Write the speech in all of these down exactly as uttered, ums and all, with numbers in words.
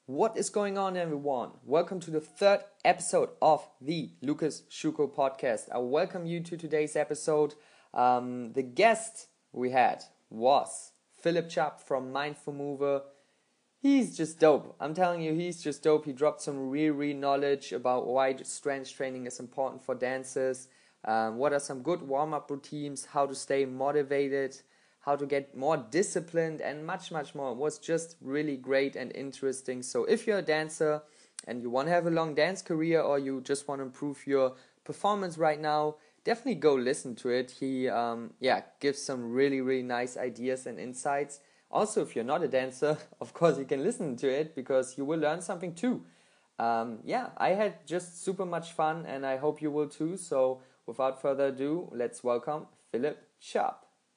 What is going on, everyone? Welcome to the third episode of the Lucas Schuko podcast. I welcome you to today's episode. Um, the guest we had was Philip Chubb from Mindful Mover. He's just dope. I'm telling you, he's just dope. He dropped some real, real knowledge about why strength training is important for dancers. Um, what are some good warm-up routines, how to stay motivated, how to get more disciplined, and much, much more. It was just really great and interesting. So if you're a dancer and you want to have a long dance career, or you just want to improve your performance right now, definitely go listen to it. He um, yeah, gives some really, really nice ideas and insights. Also, if you're not a dancer, of course you can listen to it because you will learn something too. Um, yeah, I had just super much fun, and I hope you will too. So without further ado, let's welcome Philip Chubb.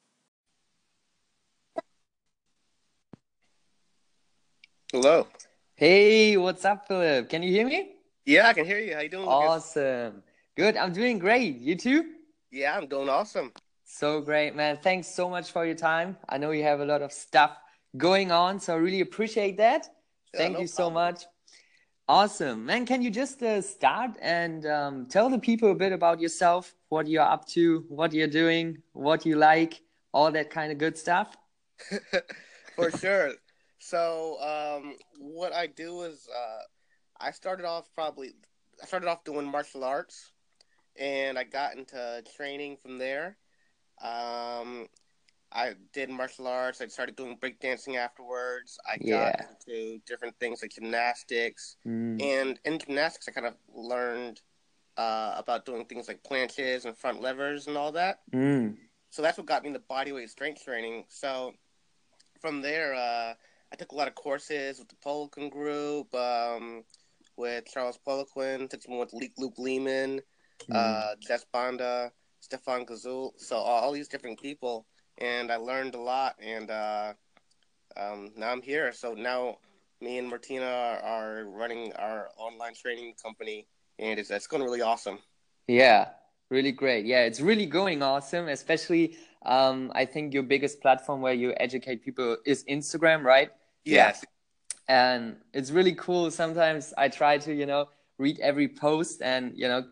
Hello. Hey, what's up, Philip? Can you hear me? Yeah, I can hear you. How you doing, Lucas? Awesome. Good. I'm doing great. You too? Yeah, I'm doing awesome. So great, man. Thanks so much for your time. I know you have a lot of stuff going on, so I really appreciate that. Yeah, Thank no you so problem. much. Awesome. Man, can you just uh, start and um, tell the people a bit about yourself, what you're up to, what you're doing, what you like, all that kind of good stuff? For sure. So, um, what I do is, uh, I started off probably, I started off doing martial arts, and I got into training from there. Um, I did martial arts. I started doing breakdancing afterwards. I got Yeah. into different things like gymnastics, Mm. and in gymnastics, I kind of learned uh, about doing things like planches and front levers and all that. Mm. So that's what got me into bodyweight strength training. So from there, uh, I took a lot of courses with the Poliquin Group, um, with Charles Poliquin, took some with Luke Lehman, Mm. uh, Jess Banda, Stefan Gazul, so all, all these different people, and I learned a lot, and uh, um, now I'm here. So now me and Martina are, are running our online training company, and it's, it's going really awesome. Yeah, really great. Yeah, it's really going awesome, especially um, I think your biggest platform where you educate people is Instagram, right? Yeah. Yes. And it's really cool. Sometimes I try to, you know, read every post and, you know,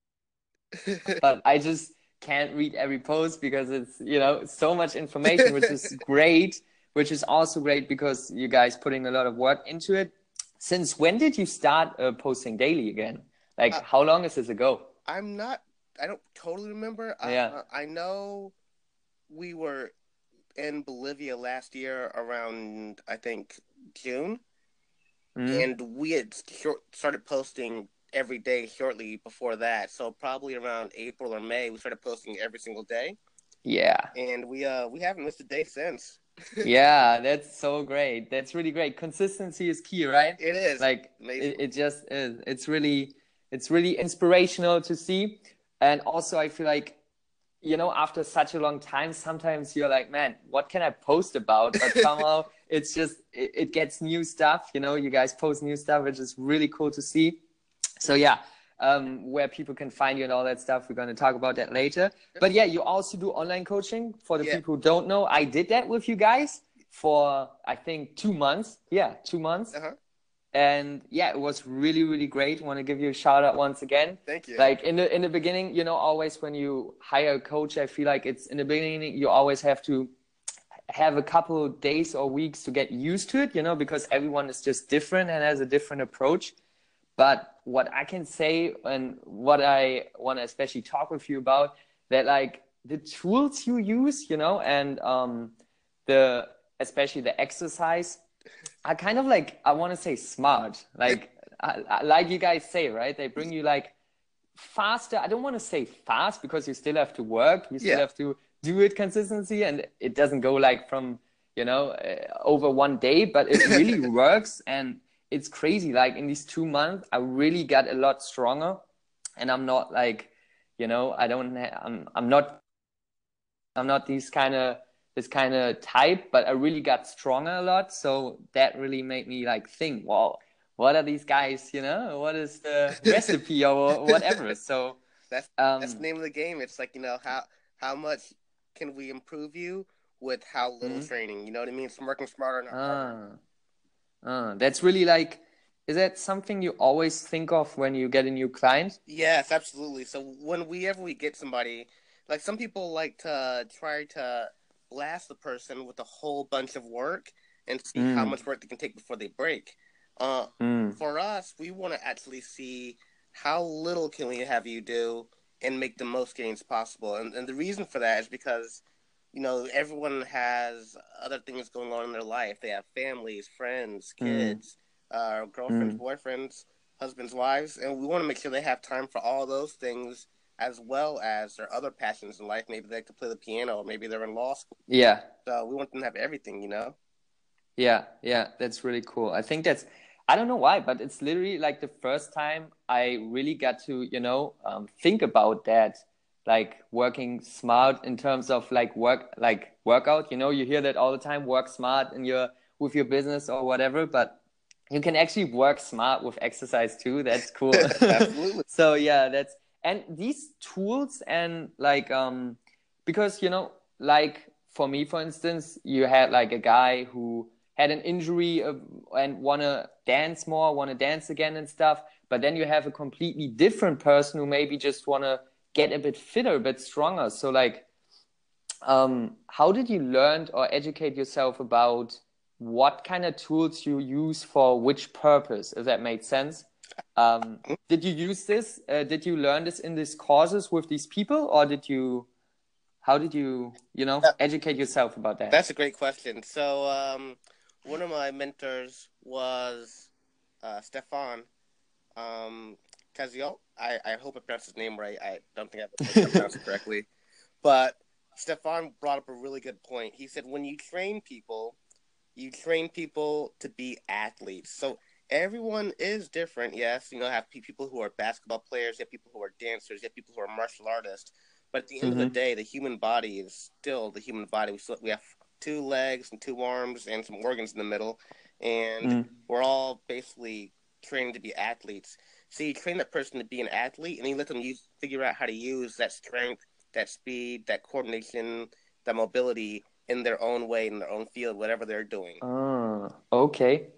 but I just can't read every post because it's, you know, so much information, which is great, which is also great because you guys putting a lot of work into it. Since when did you start uh, posting daily again? Like, uh, how long is this ago? I'm not. I don't totally remember. Yeah. Uh, I know we were in Bolivia last year around I think June, Mm. and we had short, started posting every day shortly before that. So probably around April or May, we started posting every single day, Yeah. and we uh we haven't missed a day since. Yeah, that's so great. That's really great. Consistency is key, right? It is Like amazing. it, it just is. It's really it's really inspirational to see. And also I feel like, you know, after such a long time, sometimes you're like, man, what can I post about? But somehow it's just it, it gets new stuff, you know, you guys post new stuff, which is really cool to see. So yeah, um, where people can find you and all that stuff. We're going to talk about that later. But yeah, you also do online coaching. For the Yeah. people who don't know, I did that with you guys for, I think, two months. Yeah, two months. Uh huh. And yeah, it was really, really great. Want to give you a shout out once again. Thank you. Like in the in the beginning, you know, always when you hire a coach, I feel like it's in the beginning you always have to have a couple of days or weeks to get used to it, you know, because everyone is just different and has a different approach. But what I can say and what I want to especially talk with you about, that like the tools you use, you know, and um, the especially the exercise are kind of like, I want to say smart. Like I, I- like you guys say, right? They bring you like faster. I don't want to say fast because you still have to work. You still Yeah. have to do it consistency, and it doesn't go like from, you know, uh, over one day, but it really works. And it's crazy. Like in these two months, I really got a lot stronger, and I'm not like, you know, I don't, ha- I'm, I'm not, I'm not these kind of, this kind of type, but I really got stronger a lot. So that really made me like think, well, what are these guys, you know, what is the recipe or whatever. So, that's that's the um, name of the game. It's like, you know, how how much can we improve you with how little hmm, training? You know what I mean? It's working smarter, not harder. ah. Uh, that's really like, is that something you always think of when you get a new client? Yes, absolutely. So when we ever we get somebody, like some people like to try to blast the person with a whole bunch of work and see how Mm, much work they can take before they break. Uh, mm, for us, we want to actually see how little can we have you do and make the most gains possible. And and the reason for that is because, you know, everyone has other things going on in their life. They have families, friends, mm, kids, uh, girlfriends, mm. boyfriends, husbands, wives, and we want to make sure they have time for all those things as well as their other passions in life. Maybe they like to play the piano, or maybe they're in law school. Yeah, So we want them to have everything, you know? yeah, yeah. That's really cool. I think that's, I don't know why, but it's literally like the first time I really got to, you know, um, think about that, like working smart in terms of like work, like workout. You know, you hear that all the time, work smart in your with your business or whatever, but you can actually work smart with exercise too. That's cool. Absolutely. So yeah, that's, and these tools and like um because you know, like for me for instance, you had like a guy who had an injury uh, and want to dance more, want to dance again and stuff, but then you have a completely different person who maybe just want to get a bit fitter, a bit stronger. So like um, how did you learn or educate yourself about what kind of tools you use for which purpose, if that made sense? Um, did you use this? Uh, did you learn this in these courses with these people, or did you, how did you, you know, That, educate yourself about that? that's a great question. So um, one of my mentors was uh, Stefan um, Caziol. I, I hope I pronounced his name right. I don't think I pronounced it correctly. But Stefan brought up a really good point. He said, when you train people, you train people to be athletes. So everyone is different, yes. You know, have people who are basketball players, you have people who are dancers, you have people who are martial artists. But at the end of the Mm-hmm. day, the human body is still the human body. We still we have two legs and two arms and some organs in the middle, and Mm. we're all basically trained to be athletes. So you train that person to be an athlete, and you let them use figure out how to use that strength, that speed, that coordination, that mobility in their own way, in their own field, whatever they're doing. Ah, okay.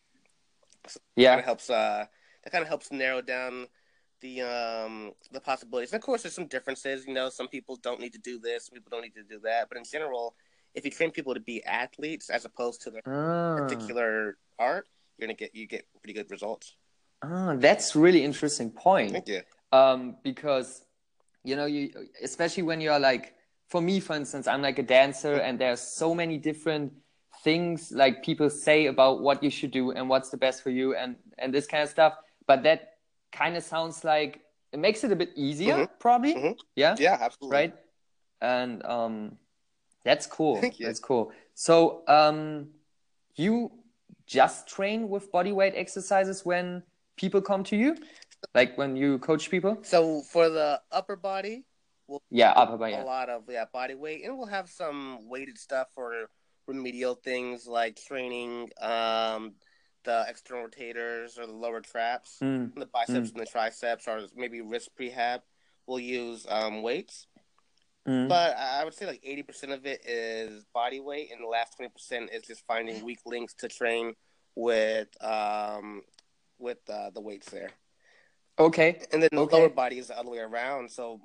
So kind Yeah. of helps. Uh, that kind of helps narrow down the um the possibilities. And of course, there's some differences. You know, some people don't need to do this, some people don't need to do that. But in general, if you train people to be athletes as opposed to their Ah, particular art, you're gonna get you get pretty good results. ah, that's really interesting point. Thank you. Um, because you know, you especially when you're like, for me for instance, I'm like a dancer and there's so many different things like people say about what you should do and what's the best for you and and this kind of stuff, but that kind of sounds like it makes it a bit easier Mm-hmm. probably. Mm-hmm. Yeah, Yeah, absolutely. right. And um that's cool, Thank you. that's cool. So um you just train with body weight exercises when people come to you, like when you coach people? So for the upper body, we'll Yeah, do upper body, a yeah. lot of yeah body weight, and we'll have some weighted stuff for remedial things like training um, the external rotators or the lower traps, Mm, the biceps mm, and the triceps, or maybe wrist prehab. We'll use um, weights, mm. but I would say like eighty percent of it is body weight, and the last twenty percent is just finding weak links to train with um, with uh, the weights there. Okay, And then the lower okay. body is the other way around. So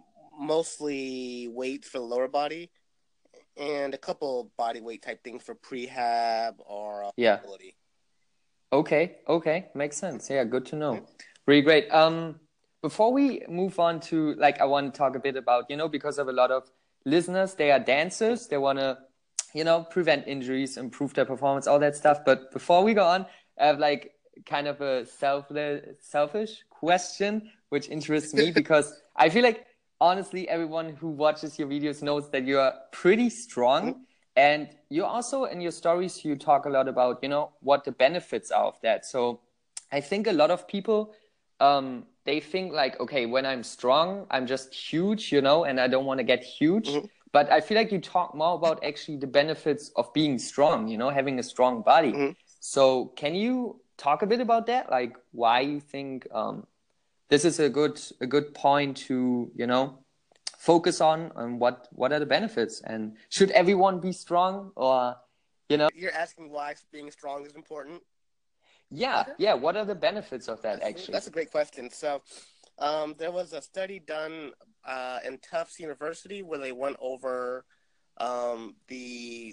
mostly weights for the lower body and a couple body weight type things for prehab or uh, Yeah. mobility. Okay, okay. Makes sense. Yeah, good to know. Really great. Um, before we move on to like, I want to talk a bit about, you know, because of a lot of listeners, they are dancers. They want to, you know, prevent injuries, improve their performance, all that stuff. But before we go on, I have like kind of a selfless, selfish question, which interests me because I feel like honestly, everyone who watches your videos knows that you are pretty strong. And you also, in your stories, you talk a lot about, you know, what the benefits are of that. So I think a lot of people, um, they think like, okay, when I'm strong, I'm just huge, you know, and I don't want to get huge. Mm-hmm. But I feel like you talk more about actually the benefits of being strong, you know, having a strong body. Mm-hmm. So can you talk a bit about that? Like why you think um, this is a good a good point to, you know, focus on and what what are the benefits, and should everyone be strong, or you know? You're asking why being strong is important? Yeah, Okay. yeah. What are the benefits of that That's, actually? that's a great question. So, um, there was a study done uh, in Tufts University where they went over um, the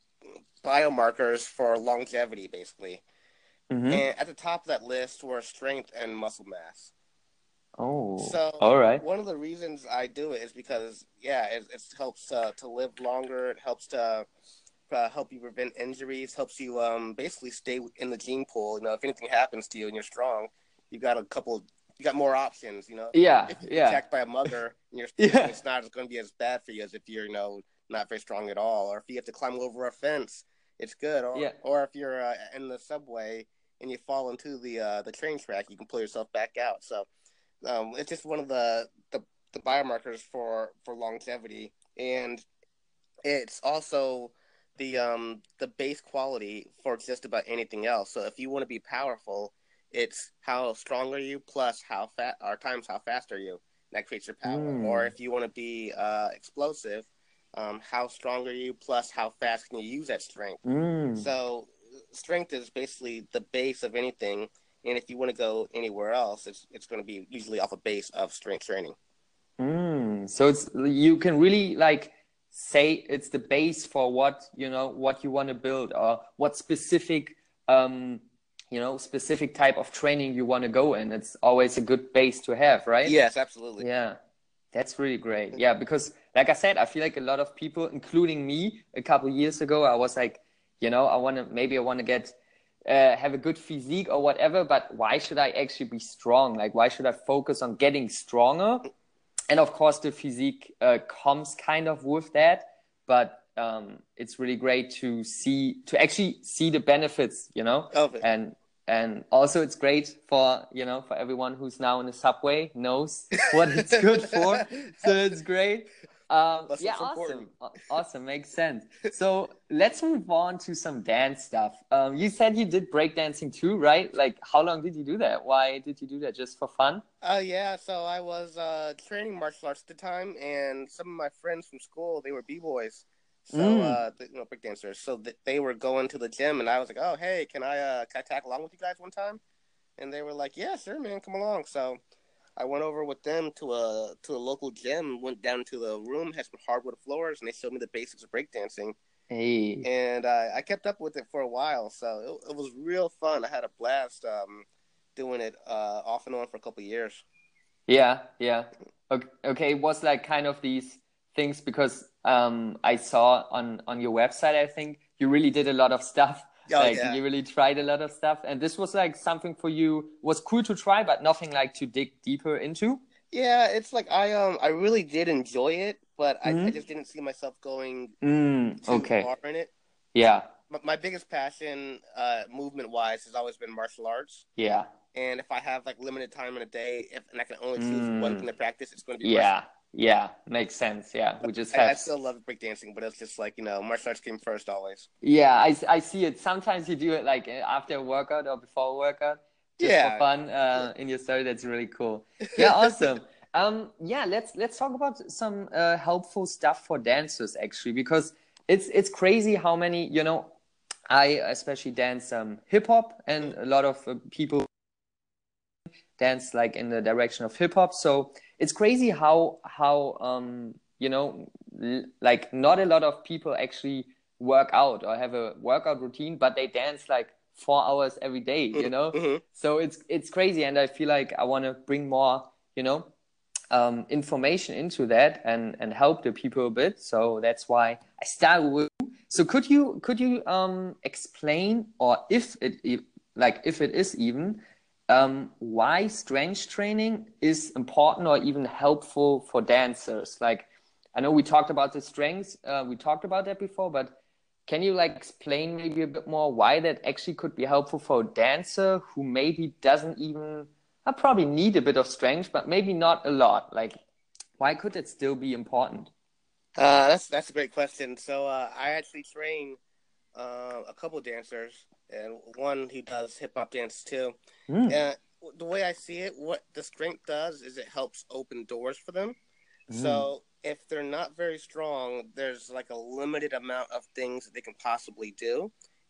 biomarkers for longevity, basically. Mm-hmm. And at the top of that list were strength and muscle mass. Oh, So all right. one of the reasons I do it is because, yeah, it, it helps uh, to live longer. It helps to uh, help you prevent injuries. Helps you um, basically stay in the gene pool. You know, if anything happens to you and you're strong, you got a couple. You got more options. You know, Yeah, if you get yeah, attacked by a mugger and you're strong, yeah, it's not going to be as bad for you as if you're, you know, not very strong at all. Or if you have to climb over a fence, it's good. Or yeah. or if you're uh, in the subway and you fall into the uh, the train track, you can pull yourself back out. So um, it's just one of the, the the biomarkers for for longevity, and it's also the um the base quality for just about anything else. So if you want to be powerful, it's how strong are you plus how fat or times how fast are you. That creates your power. Or Mm, if you want to be uh, explosive, um, how strong are you plus how fast can you use that strength. mm, So strength is basically the base of anything. And if you want to go anywhere else, it's it's going to be usually off a base of strength training. mm. So it's you can really like say it's the base for what you know what you want to build or what specific um you know specific type of training you want to go in. It's always a good base to have, right? Yes, absolutely. Yeah. That's really great. Yeah, because like I said, I feel like a lot of people, including me, a couple years ago, I was like, you know, I want to maybe I want to get uh, have a good physique or whatever, but why should I actually be strong? Like, why should I focus on getting stronger? And of course, the physique uh, comes kind of with that, but um, it's really great to see to actually see the benefits, you know, Of it. and and also it's great for you know for everyone who's now in the subway knows what it's good for, so it's great. Um, yeah, Muscles important. awesome, awesome, makes sense. So let's move on to some dance stuff. Um, you said you did breakdancing too, right? Like, how long did you do that? Why did you do that? Just for fun? Uh, yeah, so I was uh, training martial arts at the time, and some of my friends from school, they were b-boys, so, Mm. uh, you know, breakdancers, so th- they were going to the gym, and I was like, oh, hey, can I, uh, can I tag along with you guys one time? And they were like, yeah, sure, man, come along. So I went over with them to a, to a local gym, went down to the room, had some hardwood floors, and they showed me the basics of breakdancing, Hey. and uh, I kept up with it for a while, so it, it was real fun. I had a blast um, doing it uh, off and on for a couple of years. Yeah, yeah. Okay, okay, it was like kind of these things because um I saw on on your website, I think you really did a lot of stuff. Oh Like yeah, you really tried a lot of stuff, and this was like something for you was cool to try, but nothing like to dig deeper into. yeah. It's like I um I really did enjoy it, but I, I Mm-hmm. just didn't see myself going Mm, too okay. far in it. Yeah, My, my biggest passion, uh, movement wise, has always been martial arts. yeah. And if I have like limited time in a day, if, and I can only choose one Mm, thing to practice, it's going to be martial. yeah, yeah. Makes sense. Yeah, we But just I, I have. still love breakdancing, but it's just like you know, martial arts came first always. Yeah, I, I see it. Sometimes you do it like uh, after a workout or before a workout, just for Yeah, fun yeah. uh, in your story. That's really cool. Yeah, awesome. Um, yeah, let's let's talk about some uh, helpful stuff for dancers actually, because it's it's crazy how many you know. I especially dance um, hip hop, and a lot of uh, people dance like in the direction of hip hop. So it's crazy how how um you know l- like not a lot of people actually work out or have a workout routine, but they dance like four hours every day. You know, Mm-hmm. so it's it's crazy, and I feel like I want to bring more you know um, information into that and and help the people a bit. So that's why I started with. So could you could you um explain or if it if, like if it is even um, why strength training is important or even helpful for dancers. Like, I know we talked about the strengths, uh, we talked about that before, but can you like explain maybe a bit more why that actually could be helpful for a dancer who maybe doesn't even, I probably need a bit of strength, but maybe not a lot. Like, why could it still be important? Uh, that's that's a great question. So uh, I actually train uh, a couple dancers, and one who does hip hop dance too. Mm, Uh, the way I see it, what the strength does is it helps open doors for them. mm, So if they're not very strong, there's like a limited amount of things that they can possibly do,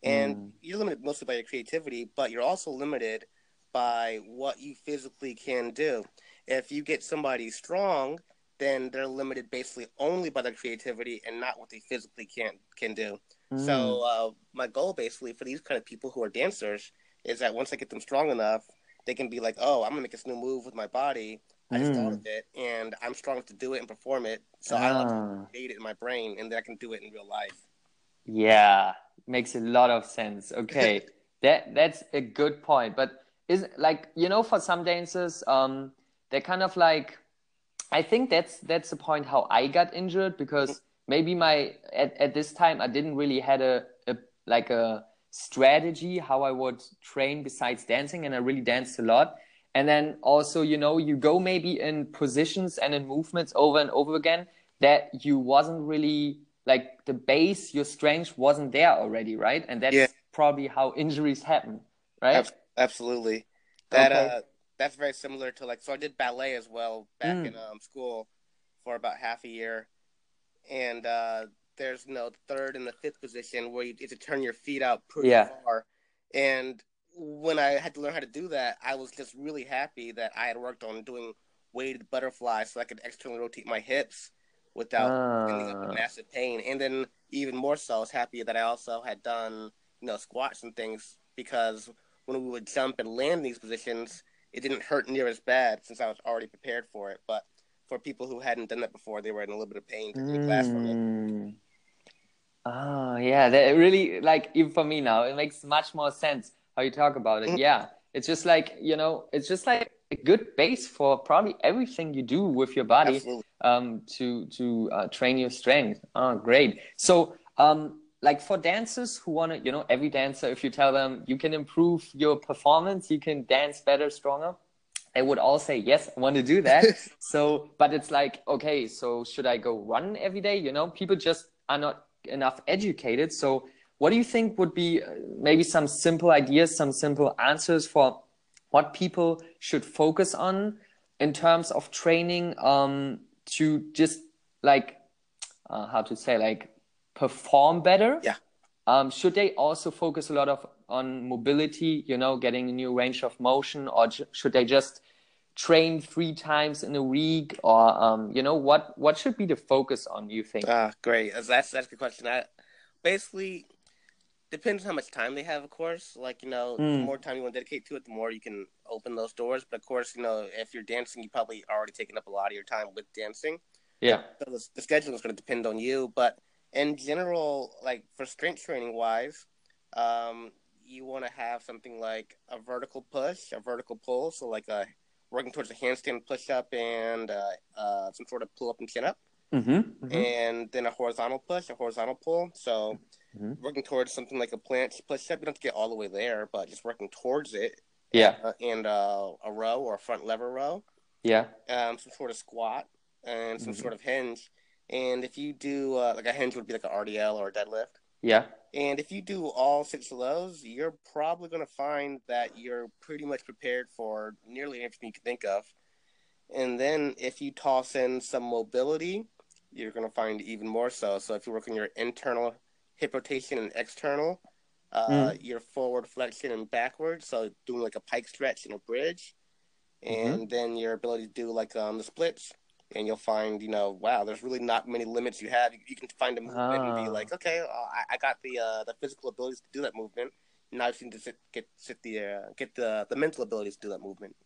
And Mm. you're limited mostly by your creativity, but you're also limited by what you physically can do. If you get somebody strong, then they're limited basically only by their creativity and not what they physically can can do. Mm. So uh, my goal basically for these kind of people who are dancers is that once I get them strong enough, they can be like, oh, I'm gonna make this new move with my body. I just thought of Mm. it, and I'm strong enough to do it and perform it. So I want to Ah. create it in my brain, and then I can do it in real life. Yeah, makes a lot of sense. Okay, that that's a good point. But is like, you know, for some dancers, um, they're kind of like, I think that's that's the point how I got injured, because maybe my at, at this time I didn't really had a, a like a strategy how I would train besides dancing, and I really danced a lot. And then also, you know, you go maybe in positions and in movements over and over again that you wasn't really like the base, your strength wasn't there already, right? And Yeah, that's probably how injuries happen, right? ab- absolutely. That Okay. uh, that's very similar to like. So I did ballet as well back in Mm. um school for about half a year, and uh, there's you know the third and the fifth position where you get to turn your feet out pretty Yeah. far. And when I had to learn how to do that, I was just really happy that I had worked on doing weighted butterflies so I could externally rotate my hips without ending up in Uh, massive pain. And then even more so, I was happy that I also had done you know squats and things, because when we would jump and land these positions, it didn't hurt near as bad since I was already prepared for it. But for people who hadn't done that before, they were in a little bit of pain in class from it. mm. Oh, yeah, that really, like, even for me now, it makes much more sense how you talk about it. Mhm. Yeah, it's just like, you know, it's just like a good base for probably everything you do with your body, Absolutely. um, to to uh, train your strength. Oh, great. So, um, like for dancers who want to, you know, every dancer, if you tell them you can improve your performance, you can dance better, stronger, they would all say, yes, I want to do that. So, but it's like, okay, so should I go run every day? You know, people just are not enough educated. So what do you think would be uh, maybe some simple ideas, some simple answers for what people should focus on in terms of training, um, to just like, uh, how to say, like perform better? Yeah. Um, should they also focus a lot of on mobility, you know, getting a new range of motion, or j- should they just train three times in a week, or um, you know, what what should be the focus on, you think? Ah, great. That's that's that's a good question. I basically depends on how much time they have, of course. Like, you know, the Mm, more time you want to dedicate to it, the more you can open those doors. But of course, you know, if you're dancing, you probably already taken up a lot of your time with dancing. yeah. So the, the scheduling is going to depend on you. But in general, like for strength training wise, um, you want to have something like a vertical push, a vertical pull. So like a working towards a handstand push up and uh, uh, some sort of pull up and chin up. Mm-hmm, mm-hmm, And then a horizontal push, a horizontal pull. So mm-hmm. working towards something like a planche push up. You don't have to get all the way there, but just working towards it. Yeah, Uh, and uh, a row or a front lever row, yeah. um, some sort of squat, and some Mm-hmm. sort of hinge. And if you do uh, like a hinge would be like an R D L or a deadlift. Yeah. And if you do all six of those, you're probably going to find that you're pretty much prepared for nearly everything you can think of. And then if you toss in some mobility, you're going to find even more so. So if you work on your internal hip rotation and external, uh, Mm, your forward flexion and backward, so doing like a pike stretch and a bridge, mm-hmm. and then your ability to do like um, the splits, and you'll find, you know, wow, there's really not many limits you have. You, you can find a movement and be Ah. like, okay, uh, I, I got the uh, the physical abilities to do that movement. Now I just need to sit, get sit the uh, get the the mental abilities to do that movement.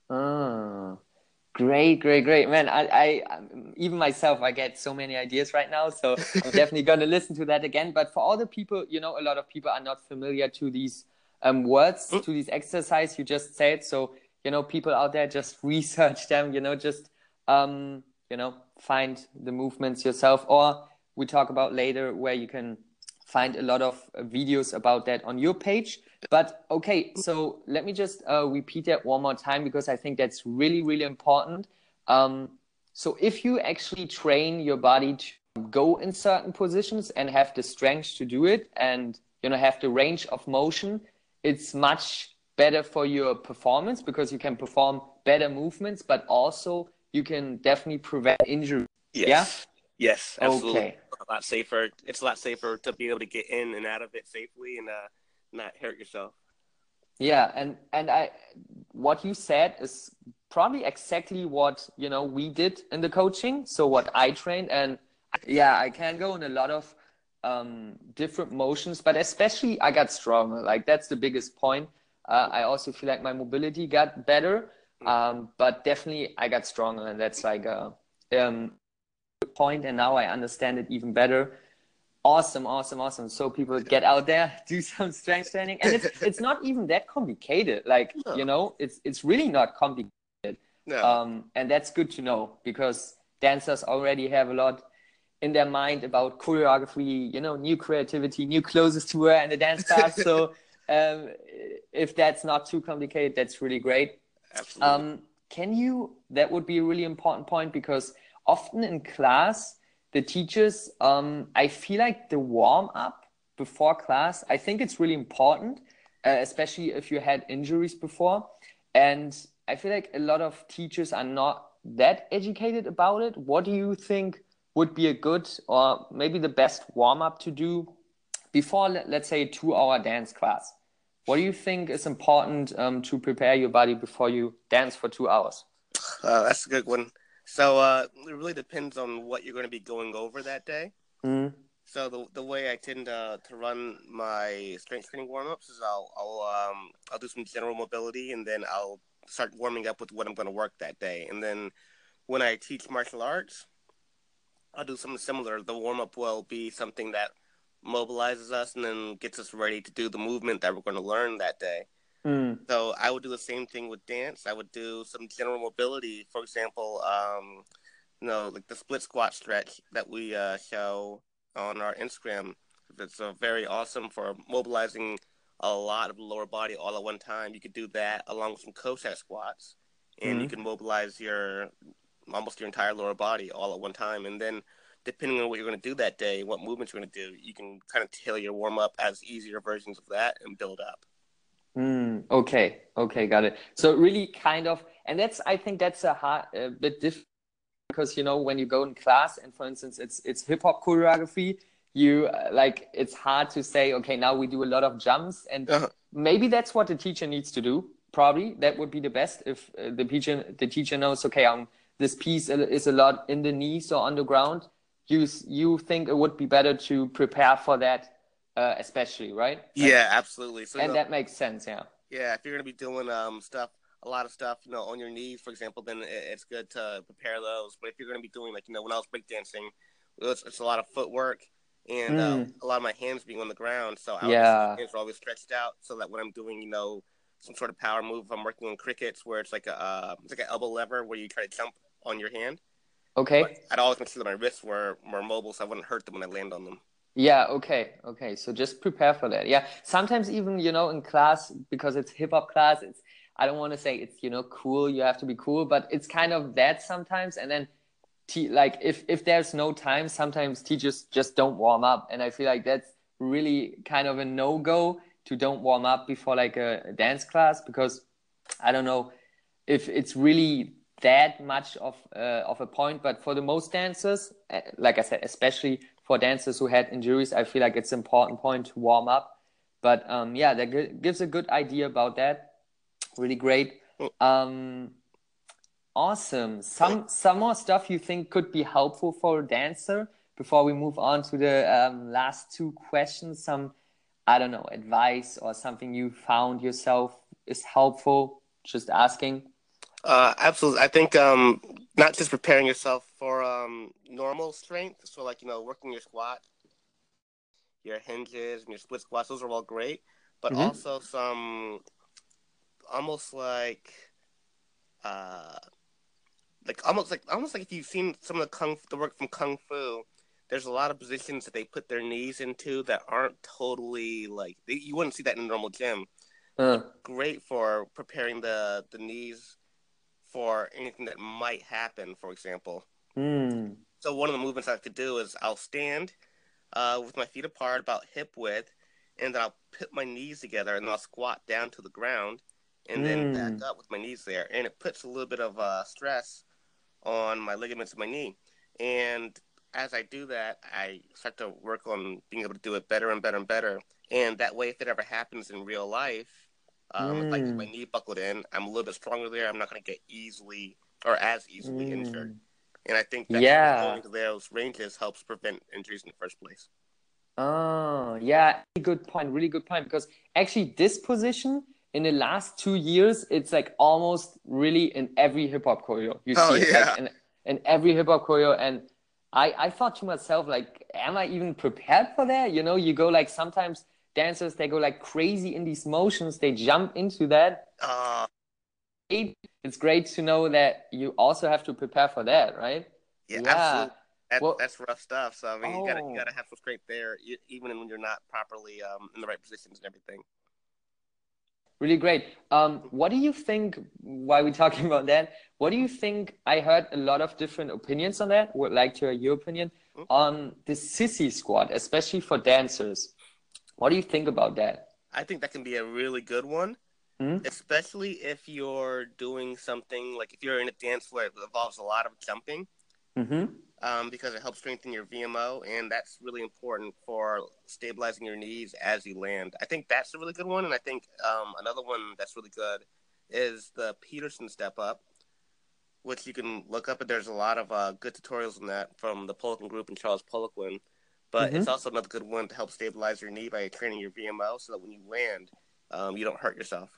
Ah. Great, great, great, man. I, I, um, even myself, I get so many ideas right now. So I'm definitely going to listen to that again. But for all the people, you know, a lot of people are not familiar to these um, words, to these exercise you just said. So, you know, people out there, just research them, you know, just, um, you know, find the movements yourself. Or we talk about later where you can find a lot of uh, videos about that on your page. But okay, so let me just uh, repeat that one more time, because I think that's really, really important. Um, so if you actually train your body to go in certain positions and have the strength to do it, and you know have the range of motion, it's much better for your performance, because you can perform better movements, but also you can definitely prevent injury. Yeah. Yes. Yes, absolutely. Okay. A lot safer. It's a lot safer to be able to get in and out of it safely and uh, not hurt yourself. Yeah, and and I what you said is probably exactly what, you know, we did in the coaching. So what I trained, and yeah, I can go in a lot of um different motions, but especially I got stronger. Like that's the biggest point. Uh, I also feel like my mobility got better, um, but definitely I got stronger, and that's like a um point. And now I understand it even better. Awesome, awesome, awesome. So people get out there, do some strength training, and it's it's not even that complicated. Like, No, you know, it's it's really not complicated. no. Um, and that's good to know because dancers already have a lot in their mind about choreography, you know, new creativity, new clothes to wear in the dance class. So um, if that's not too complicated, that's really great. Absolutely. Um, can you, that would be a really important point because often in class, the teachers, um, I feel like the warm up before class, I think it's really important, uh, especially if you had injuries before. And I feel like a lot of teachers are not that educated about it. What do you think would be a good or maybe the best warm up to do before, let's say, a two hour dance class? What do you think is important um, to prepare your body before you dance for two hours? Uh, that's a good one. So uh, it really depends on what you're going to be going over that day. Mm. So the the way I tend to to run my strength training warm ups is I'll I'll um I'll do some general mobility and then I'll start warming up with what I'm going to work that day. And then when I teach martial arts, I'll do something similar. The warm up will be something that mobilizes us and then gets us ready to do the movement that we're going to learn that day. Mm. So I would do the same thing with dance. I would do some general mobility, for example, um, you know, like the split squat stretch that we uh, show on our Instagram. It's uh, very awesome for mobilizing a lot of the lower body all at one time. You could do that along with some Cossack squats, and you Mm. can mobilize your almost your entire lower body all at one time. And then, depending on what you're going to do that day, what movements you're going to do, you can kind of tailor your warm up as easier versions of that and build up. Mm. Okay. Okay. Got it. So really kind of, and that's, I think that's a, hard, a bit different because, you know, when you go in class and for instance, it's, it's hip hop choreography, you uh, like, it's hard to say, okay, now we do a lot of jumps and Uh-huh. maybe that's what the teacher needs to do. Probably that would be the best if uh, the teacher, the teacher knows, okay, um, this piece is a lot in the knees or on the ground. You, you think it would be better to prepare for that, uh, especially, right? Like, Yeah, absolutely. So, you and know, that makes sense. Yeah. yeah, if you're going to be doing um stuff, a lot of stuff, you know, on your knees, for example, then it's good to prepare those. But if you're going to be doing, like, you know, when I was breakdancing, it's, it's a lot of footwork and uh, Mm. a lot of my hands being on the ground. So I would make sure my Yeah. hands are always stretched out so that when I'm doing, you know, some sort of power move, if I'm working on crickets where it's like a uh, it's like an elbow lever where you try to jump on your hand. But Okay. I'd always make sure that my wrists were more mobile so I wouldn't hurt them when I land on them. Yeah. Okay. Okay. So just prepare for that. Yeah. Sometimes even, you know, in class, because it's hip hop class, it's, I don't want to say it's, you know, cool. You have to be cool, but it's kind of that sometimes. And then te- like if, if there's no time, sometimes teachers just don't warm up. And I feel like that's really kind of a no-go to don't warm up before like a, a dance class, because I don't know if it's really that much of uh, of a point, but for the most dancers, uh, like I said, especially for dancers who had injuries, I feel like it's an important point to warm up. But um, yeah, that g- gives a good idea about that. Really great. Um, awesome. Some some more stuff you think could be helpful for a dancer before we move on to the um, last two questions. Some, I don't know, advice or something you found yourself is helpful. Just asking. Uh, absolutely. I think um, not just preparing yourself for um, normal strength, so like, you know, working your squat, your hinges, and your split squats, those are all great, but Mm-hmm. also some almost like uh, like almost like almost like if you've seen some of the kung the work from kung fu, there's a lot of positions that they put their knees into that aren't totally like they, you wouldn't see that in a normal gym. Uh, Great for preparing the the knees for anything that might happen. For example, mm, so one of the movements I like to do is I'll stand uh, with my feet apart about hip width, and then I'll put my knees together and I'll squat down to the ground, and then back mm, up with my knees there, and it puts a little bit of uh, stress on my ligaments of my knee. And as I do that, I start to work on being able to do it better and better and better. And that way, if it ever happens in real life, um, if I get my Mm, knee buckled in, I'm a little bit stronger there. I'm not going to get easily or as easily injured. mm. And I think that's why Yeah. going to those ranges helps prevent injuries in the first place. Oh, yeah. Really good point. Really good point. Because actually, this position in the last two years, it's like almost really in every hip hop choreo. You Oh see it like yeah. in in every hip hop choreo. And I I thought to myself like, am I even prepared for that? You know, you go like sometimes dancers they go like crazy in these motions. They jump into that. Uh, It's great to know that you also have to prepare for that, right? yeah, Yeah. absolutely. That Well, that's rough stuff. So I mean, you gotta you oh. gotta have some strength there, e- even when you're not properly um, in the right positions and everything. Really great. Um, what do you think, while we're talking about that, what do you think? I heard a lot of different opinions on that. Would like to hear your opinion Mhm. on the sissy squat, especially for dancers. What do you think about that? I think that can be a really good one, Hmm? especially if you're doing something like if you're in a dance where it involves a lot of jumping, Mm-hmm. um, because it helps strengthen your V M O, and that's really important for stabilizing your knees as you land. I think that's a really good one, and I think um, another one that's really good is the Peterson step up, which you can look up. And there's a lot of uh, good tutorials on that from the Poliquin Group and Charles Poliquin. But it's Mm-hmm. also another good one to help stabilize your knee by training your V M O, so that when you land, um, you don't hurt yourself.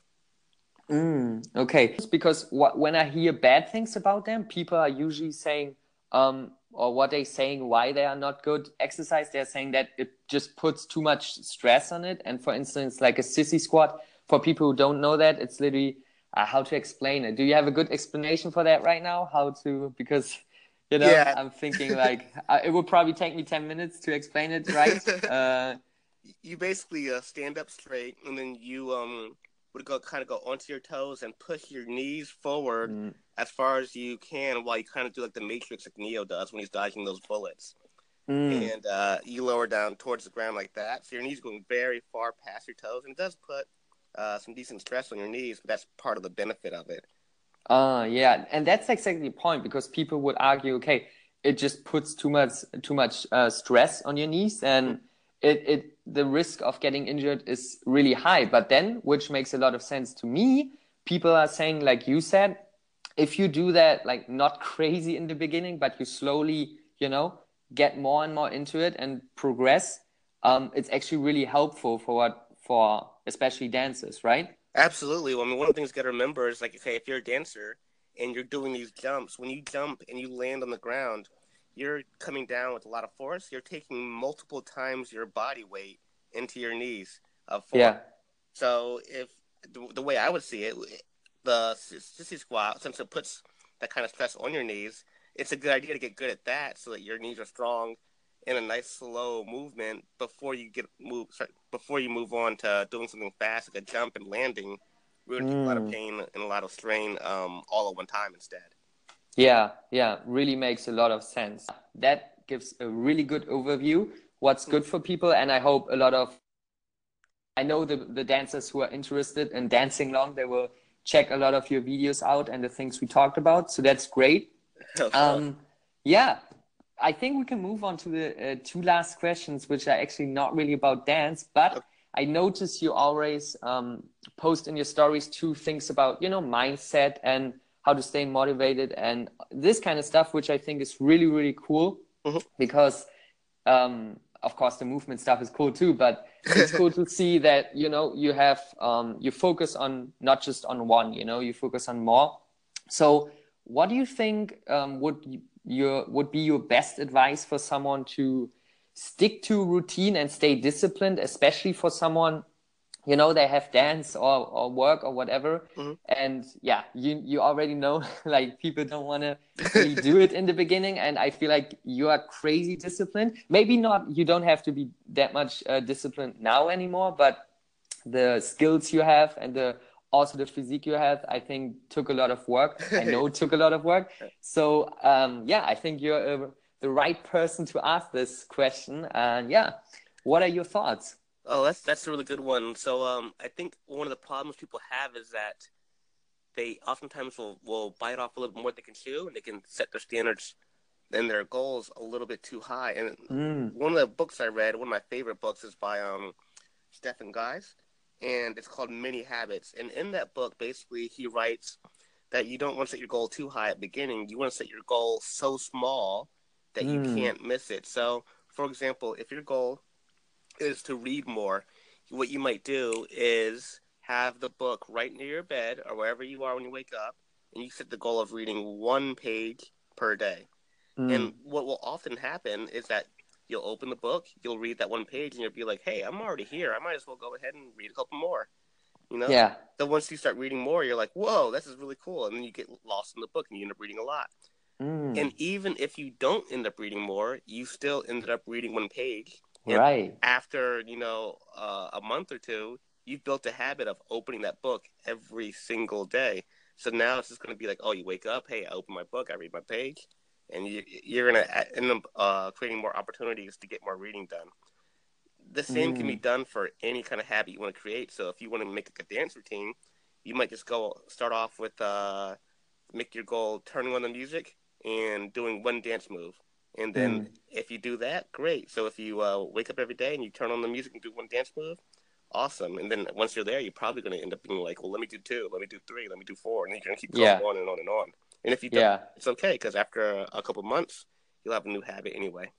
Mm, okay. Because what, when I hear bad things about them, people are usually saying, um, or what they saying why they are not good exercise. They're saying that it just puts too much stress on it. And for instance, like a sissy squat, for people who don't know that, it's literally uh, how to explain it. Do you have a good explanation for that right now? How to, because, you know, Yeah. I'm thinking like uh, it would probably take me ten minutes to explain it right. Uh, You basically uh, stand up straight, and then you um would go kind of go onto your toes and push your knees forward mm, as far as you can, while you kind of do like the Matrix like Neo does when he's dodging those bullets. mm. And uh, you lower down towards the ground like that, so your knees going very far past your toes, and it does put uh, some decent stress on your knees, but that's part of the benefit of it. Uh, yeah, and that's exactly the point because people would argue, okay, it just puts too much too much uh, stress on your knees, Mm-hmm. and it it the risk of getting injured is really high. But then, which makes a lot of sense to me, people are saying, like you said, if you do that, like not crazy in the beginning, but you slowly, you know, get more and more into it and progress, um, it's actually really helpful for what for especially dancers, right? Absolutely. Well, I mean, one of the things you got to remember is like, okay, if you're a dancer and you're doing these jumps, when you jump and you land on the ground, you're coming down with a lot of force. You're taking multiple times your body weight into your knees of force. Yeah. So, if the, the way I would see it, the sissy squat, since it puts that kind of stress on your knees, it's a good idea to get good at that so that your knees are strong in a nice slow movement before you get move sorry, before you move on to doing something fast like a jump and landing. We're gonna take a lot of Mm. pain and a lot of strain um, all at one time instead. Yeah, yeah, really makes a lot of sense. That gives a really good overview what's good for people, and I hope a lot of I know the the dancers who are interested in dancing long, they will check a lot of your videos out and the things we talked about. So that's great. Of course. Um, yeah, I think we can move on to the uh, two last questions, which are actually not really about dance, but I notice you always um, post in your stories two things about, you know, mindset and how to stay motivated and this kind of stuff, which I think is really, really cool Mhm. because, um, of course, the movement stuff is cool too, but it's cool to see that, you know, you have, um, you focus on not just on one, you know, you focus on more. So what do you think um, would your would be your best advice for someone to stick to routine and stay disciplined, especially for someone, you know, they have dance or, or work or whatever, Mhm. and yeah, you you already know like people don't want to really do it in the beginning, and I feel like you are crazy disciplined. Maybe not, you don't have to be that much uh, disciplined now anymore, but the skills you have and the also the physique you have, I think took a lot of work. I know it took a lot of work. So um, yeah, I think you're uh, the right person to ask this question. And yeah, what are your thoughts? Oh, that's that's a really good one. So, um, I think one of the problems people have is that they oftentimes will, will bite off a little more than they can chew, and they can set their standards and their goals a little bit too high. And Mm. one of the books I read, one of my favorite books, is by um, Stephen Guise, and it's called Mini Habits. And in that book, basically, he writes that you don't want to set your goal too high at the beginning. You want to set your goal so small that you Mm. can't miss it. So, for example, if your goal is to read more, what you might do is have the book right near your bed or wherever you are when you wake up, and you set the goal of reading one page per day. Mm. And what will often happen is that you'll open the book, you'll read that one page, and you'll be like, hey, I'm already here. I might as well go ahead and read a couple more. You know? Yeah. So once you start reading more, you're like, whoa, this is really cool. And then you get lost in the book and you end up reading a lot. Mm. And even if you don't end up reading more, you still ended up reading one page. And Right. after, you know, uh, a month or two, you've built a habit of opening that book every single day. So now it's just going to be like, oh, you wake up, hey, I open my book, I read my page. And you, you're going to end up uh, creating more opportunities to get more reading done. The same mm. can be done for any kind of habit you want to create. So if you want to make a dance routine, you might just go start off with, uh, make your goal turning on the music and doing one dance move. And then mm. if you do that, great. So if you uh, wake up every day and you turn on the music and do one dance move, awesome. And then once you're there, you're probably going to end up being like, well, let me do two, let me do three, let me do four. And then you're going to keep going yeah. on and on and on. And if you don't, yeah. it's okay, because after a couple months, you'll have a new habit anyway.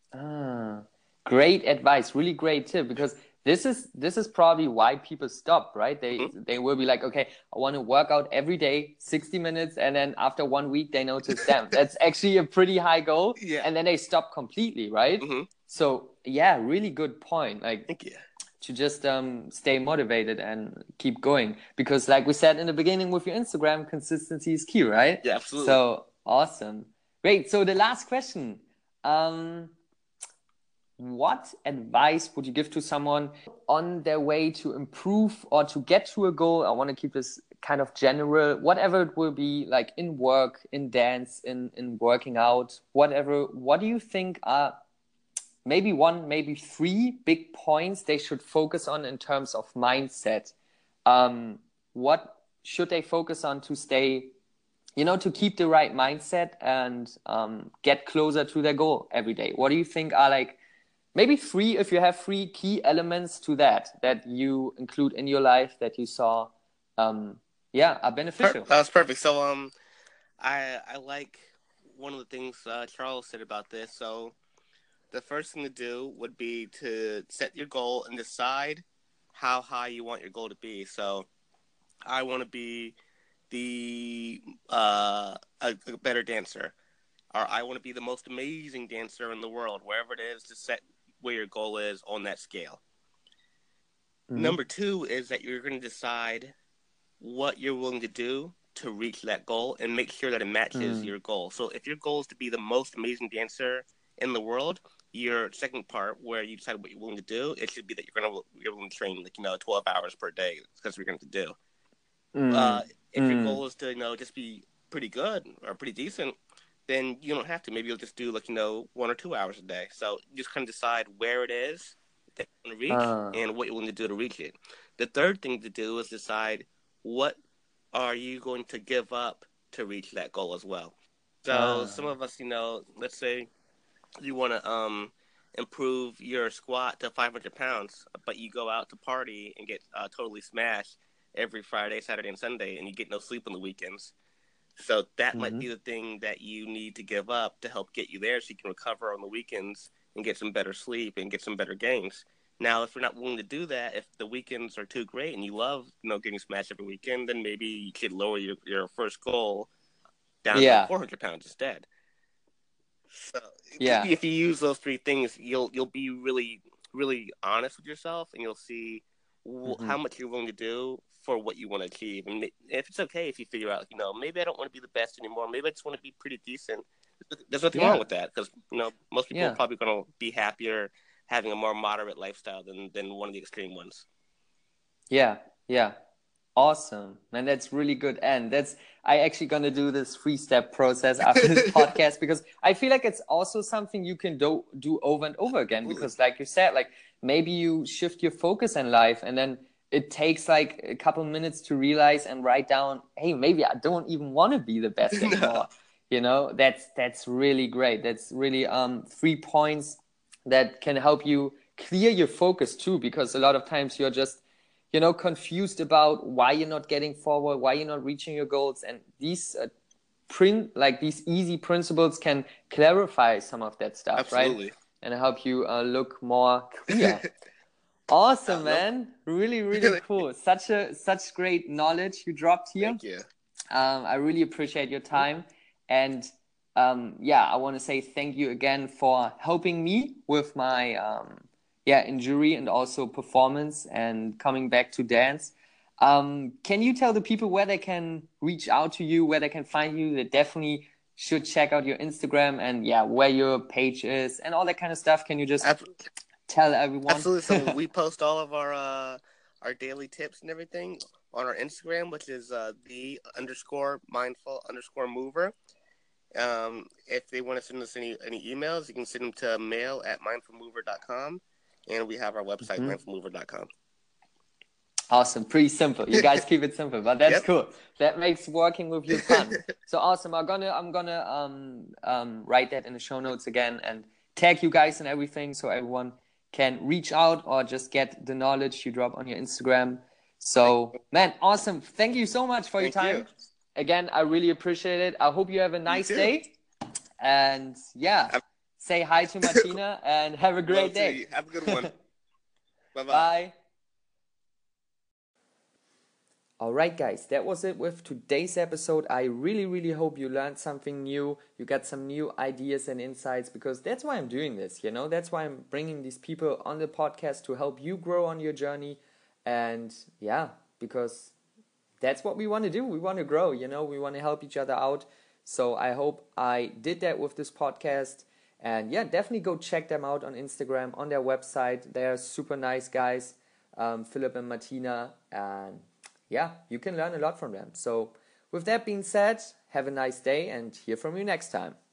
Ah, great advice. Really great tip, because this is this is probably why people stop, right? They mm-hmm. they will be like, okay, I want to work out every day, sixty minutes, and then after one week, they notice, damn, that's actually a pretty high goal. Yeah. And then they stop completely, right? Mm-hmm. So, yeah, really good point. Like, Thank you. To just um, stay motivated and keep going. Because like we said in the beginning with your Instagram, consistency is key, right? Yeah, absolutely. So, awesome. Great. So the last question. Um, what advice would you give to someone on their way to improve or to get to a goal? I want to keep this kind of general, whatever it will be, like in work, in dance, in, in working out, whatever. What do you think are maybe one, maybe three big points they should focus on in terms of mindset? Um, what should they focus on to stay, you know, to keep the right mindset and um, get closer to their goal every day? What do you think are like maybe three, if you have three key elements to that, that you include in your life that you saw, um, yeah, are beneficial? Per- that's perfect. So um, I, I like one of the things uh, Charles said about this. So the first thing to do would be to set your goal and decide how high you want your goal to be. So I want to be the uh, a, a better dancer, or I want to be the most amazing dancer in the world, wherever it is, to set where your goal is on that scale. Mm-hmm. Number two is that you're going to decide what you're willing to do to reach that goal and make sure that it matches mm. your goal. So if your goal is to be the most amazing dancer in the world, your second part where you decide what you're willing to do, it should be that you're going to you're willing to train like you know twelve hours per day. That's what you're going to do. Mm. Uh, if mm. your goal is to you know just be pretty good or pretty decent, then you don't have to. Maybe you'll just do like you know one or two hours a day. So you just kind of decide where it is that you want to reach uh. and what you're willing to do to reach it. The third thing to do is decide what are you going to give up to reach that goal as well. So uh. some of us, you know, let's say you want to um, improve your squat to five hundred pounds, but you go out to party and get uh, totally smashed every Friday, Saturday, and Sunday, and you get no sleep on the weekends. So that mm-hmm. might be the thing that you need to give up to help get you there so you can recover on the weekends and get some better sleep and get some better gains. Now, if you're not willing to do that, if the weekends are too great and you love you know, getting smashed every weekend, then maybe you could lower your, your first goal down yeah. to four hundred pounds instead. So yeah. if you use those three things, you'll you'll be really, really honest with yourself, and you'll see mm-hmm. how much you're willing to do for what you want to achieve. And if it's okay if you figure out, you know, maybe I don't want to be the best anymore. Maybe I just want to be pretty decent. There's nothing yeah. wrong with that because, you know, most people yeah. are probably going to be happier having a more moderate lifestyle than, than one of the extreme ones. Yeah, yeah. Awesome. And that's really good. And that's, I actually going to do this three-step process after this podcast because I feel like it's also something you can do, do over and over again. Because like you said, like maybe you shift your focus in life and then it takes like a couple minutes to realize and write down, hey, maybe I don't even want to be the best anymore. No. You know, that's that's really great. That's really um three points that can help you clear your focus too, because a lot of times you're just, you know, confused about why you're not getting forward, why you're not reaching your goals, and these uh, print like these easy principles can clarify some of that stuff, Absolutely. right? And help you uh, look more clear. Awesome, Uh, no- man! Really, really cool. Such a such great knowledge you dropped here. Thank you. Um, I really appreciate your time. And um, yeah, I want to say thank you again for helping me with my um, yeah injury and also performance and coming back to dance. Um, can you tell the people where they can reach out to you, where they can find you? They definitely should check out your Instagram and yeah, where your page is and all that kind of stuff. Can you just Ab- tell everyone? Absolutely. So we post all of our uh, our daily tips and everything on our Instagram, which is uh, the underscore mindful underscore mover. Um, if they want to send us any any emails, you can send them to mail at mindful mover dot com, and we have our website, mm-hmm. mindful mover dot com. Awesome. Pretty simple. You guys keep it simple, but that's Yep. cool. That makes working with you fun. So awesome. I'm gonna I'm gonna um um write that in the show notes again and tag you guys and everything so everyone can reach out or just get the knowledge you drop on your Instagram. So man, awesome. Thank you so much for Thank your time. You. Again, I really appreciate it. I hope you have a nice day. And yeah, I'm- say hi to Martina and have a great day. You. Have a good one. Bye-bye. Bye. Alright guys, that was it with today's episode. I really really hope you learned something new, you got some new ideas and insights, because that's why I'm doing this, you know, that's why I'm bringing these people on the podcast to help you grow on your journey. And yeah, because that's what we want to do, we want to grow, you know, we want to help each other out. So I hope I did that with this podcast. And yeah, definitely go check them out on Instagram, on their website. They're super nice guys, um, Philip and Martina, and yeah, you can learn a lot from them. So with that being said, have a nice day and hear from you next time.